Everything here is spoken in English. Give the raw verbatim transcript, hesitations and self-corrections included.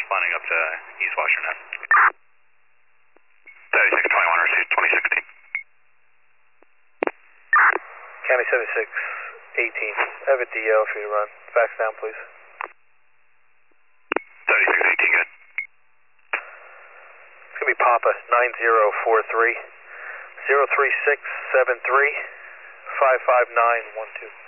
responding up to East Washington. seventy-six twenty-one, received twenty sixteen. County seventy-six eighteen, I have a D L for you to run. Fax down, please. seventy-six eighteen, good. It's going to be Papa nine zero four three, zero three six seven three, five five nine one two.